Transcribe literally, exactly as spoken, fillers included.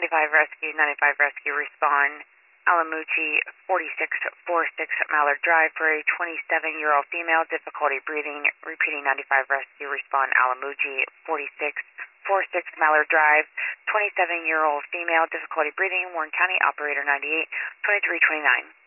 ninety-five Rescue, ninety-five Rescue, respond. Alamucci, forty-six forty-six Mallard Drive for a twenty-seven-year-old female, difficulty breathing. Repeating, ninety-five Rescue, respond. Alamucci, forty-six forty-six Mallard Drive, twenty-seven-year-old female, difficulty breathing. Warren County, operator ninety-eight, twenty-three twenty-nine.